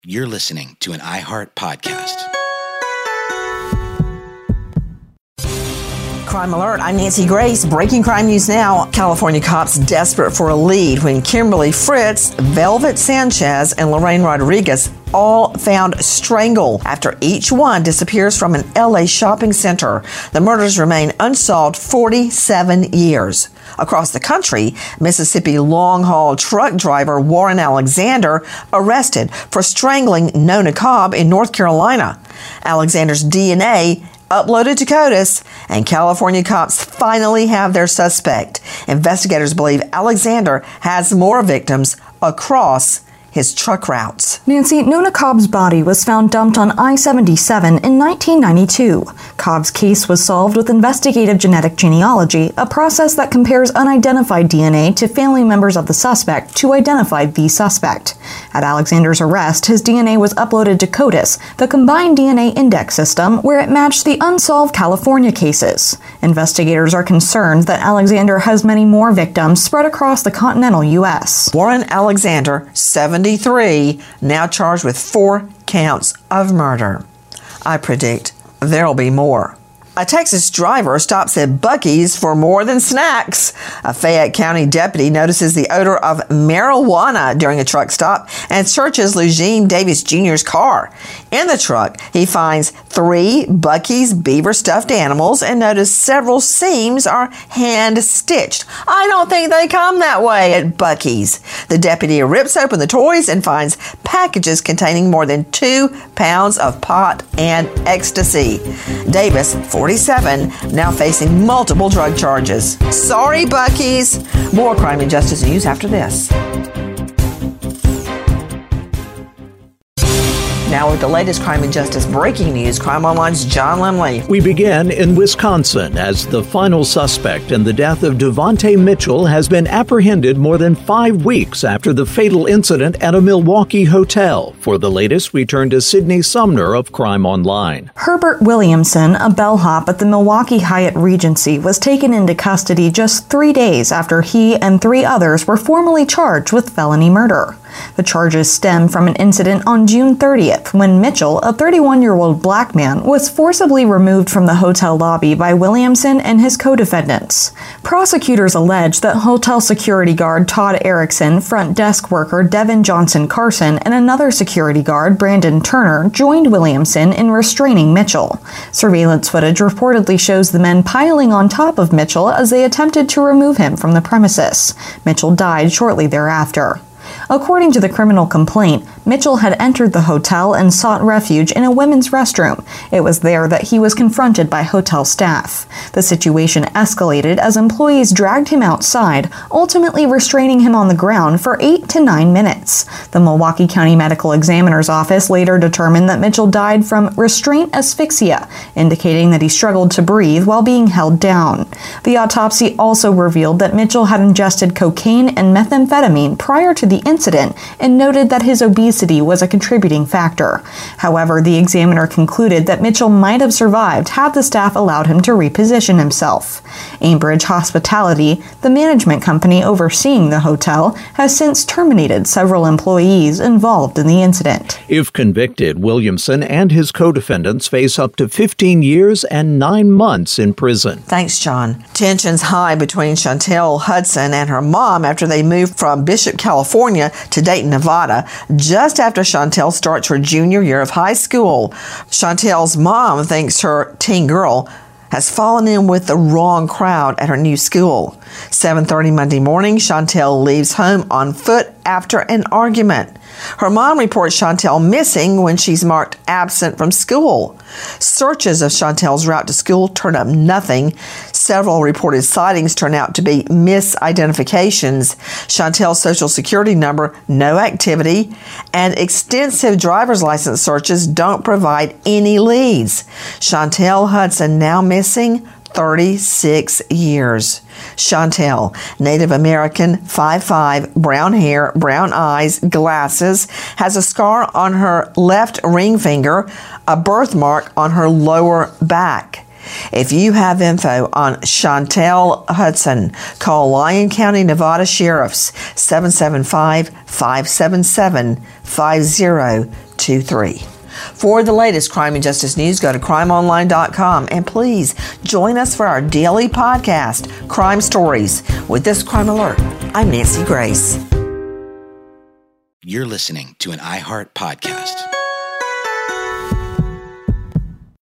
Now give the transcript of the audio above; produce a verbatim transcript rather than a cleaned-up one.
You're listening to an iHeart podcast. Crime Alert, I'm Nancy Grace. Breaking crime news now. California cops desperate for a lead when Kimberly Fritz, Velvet Sanchez, and Lorraine Rodriguez all found strangled after each one disappears from an L A shopping center. The murders remain unsolved forty-seven years. Across the country, Mississippi long-haul truck driver Warren Alexander arrested for strangling Nona Cobb in North Carolina. Alexander's D N A uploaded to CODIS, and California cops finally have their suspect. Investigators believe Alexander has more victims across his truck routes. Nancy, Nona Cobb's body was found dumped on I seventy-seven in nineteen ninety-two. Cobb's case was solved with investigative genetic genealogy, a process that compares unidentified D N A to family members of the suspect to identify the suspect. At Alexander's arrest, his D N A was uploaded to CODIS, the combined D N A index system, where it matched the unsolved California cases. Investigators are concerned that Alexander has many more victims spread across the continental U S. Warren Alexander, seventy-three, now charged with four counts of murder. I predict there'll be more. A Texas driver stops at Buc-ee's for more than snacks. A Fayette County deputy notices the odor of marijuana during a truck stop and searches Eugene Davis Junior's car. In the truck, he finds three Buc-ee's beaver stuffed animals and notices several seams are hand-stitched. I don't think they come that way at Buc-ee's. The deputy rips open the toys and finds packages containing more than two pounds of pot and ecstasy. Davis, forty-seven, now facing multiple drug charges. Sorry, Buc-ee's. More crime and justice news after this. Now with the latest crime and justice breaking news, Crime Online's John Lemley. We begin in Wisconsin as the final suspect in the death of Devontae Mitchell has been apprehended more than five weeks after the fatal incident at a Milwaukee hotel. For the latest, we turn to Sydney Sumner of Crime Online. Herbert Williamson, a bellhop at the Milwaukee Hyatt Regency, was taken into custody just three days after he and three others were formally charged with felony murder. The charges stem from an incident on June thirtieth when Mitchell, a thirty-one-year-old black man, was forcibly removed from the hotel lobby by Williamson and his co-defendants. Prosecutors allege that hotel security guard Todd Erickson, front desk worker Devin Johnson Carson, and another security guard, Brandon Turner, joined Williamson in restraining Mitchell. Surveillance footage reportedly shows the men piling on top of Mitchell as they attempted to remove him from the premises. Mitchell died shortly thereafter. According to the criminal complaint, Mitchell had entered the hotel and sought refuge in a women's restroom. It was there that he was confronted by hotel staff. The situation escalated as employees dragged him outside, ultimately restraining him on the ground for eight to nine minutes. The Milwaukee County Medical Examiner's Office later determined that Mitchell died from restraint asphyxia, indicating that he struggled to breathe while being held down. The autopsy also revealed that Mitchell had ingested cocaine and methamphetamine prior to the incident and noted that his obesity was a contributing factor. However, the examiner concluded that Mitchell might have survived had the staff allowed him to reposition himself. Aimbridge Hospitality, the management company overseeing the hotel, has since terminated several employees involved in the incident. If convicted, Williamson and his co-defendants face up to fifteen years and nine months in prison. Thanks, John. Tensions high between Chantel Hudson and her mom after they moved from Bishop, California to Dayton, Nevada, just after Chantel starts her junior year of high school. Chantel's mom thinks her teen girl has fallen in with the wrong crowd at her new school. seven thirty Monday morning, Chantel leaves home on foot after an argument. Her mom reports Chantel missing when she's marked absent from school. Searches of Chantel's route to school turn up nothing. Several reported sightings turn out to be misidentifications. Chantel's social security number, no activity, and extensive driver's license searches don't provide any leads. Chantel Hudson now missing thirty-six years. Chantel, Native American, five five, brown hair, brown eyes, glasses, has a scar on her left ring finger, a birthmark on her lower back. If you have info on Chantel Hudson, call Lyon County, Nevada Sheriff's seven seven five, five seven seven, five zero two three. For the latest crime and justice news, go to crime online dot com and please join us for our daily podcast, Crime Stories. With this crime alert, I'm Nancy Grace. You're listening to an iHeart podcast.